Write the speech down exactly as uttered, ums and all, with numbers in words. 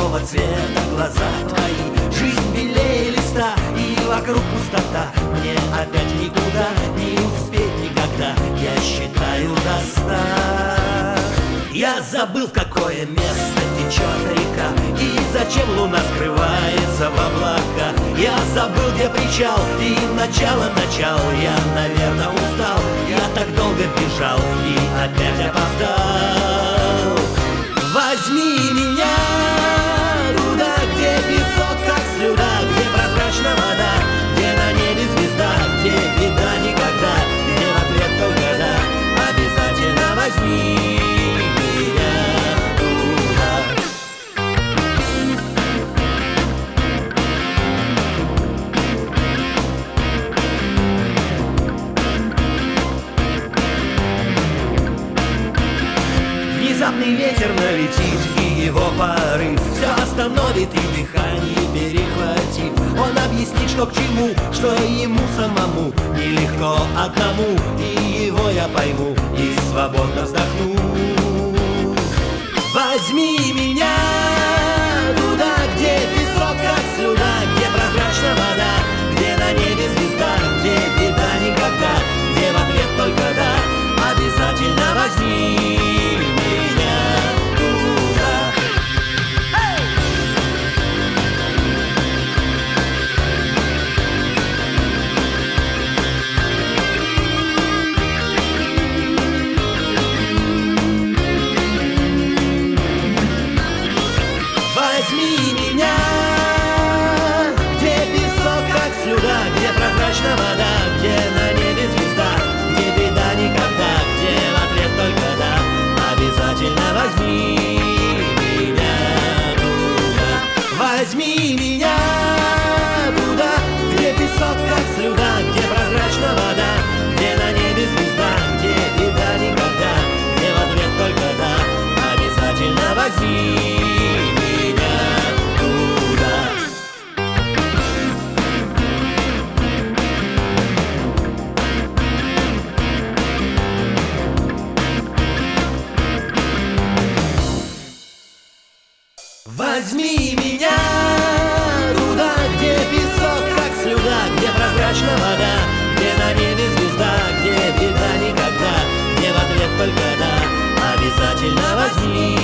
какого цвета глаза твои. Жизнь белее листа, и вокруг пустота. Мне опять никуда не успеть никогда, я считаю до ста. Я забыл, в какое место течет река, и зачем луна скрывается в облака. Я забыл, где причал и начало-начал. Я, наверное, устал, я так долго бежал и опять опоздал. Возьми меня туда, где песок, как слюда, где прозрачна вода, где на небе звезда, где беда никогда, где в ответ только да. Обязательно возьми. Внезапный ветер налетит, и его порыв все остановит и дыхание перехватит. Он объяснит, что к чему, что ему самому нелегко одному, и его я пойму и свободно вздохну. Возьми меня туда, где песок, как слюда, где прозрачна вода, где на небе звезда, где беда никогда, где в ответ только да. Обязательно возьми. Возьми меня, где песок, как слюда, где прозрачна вода, где на небе звезда, где беда никогда, где в ответ только да. Обязательно возьми меня туда. Возьми меня туда, где песок, как слюда, где прозрачна вода, где на небе звезда, где беда никогда, где в ответ только да. Обязательно возьми. Возьми меня туда, где песок, как слюда, где прозрачна вода, где на небе звезда, где беда никогда, где в ответ только да. Обязательно возьми.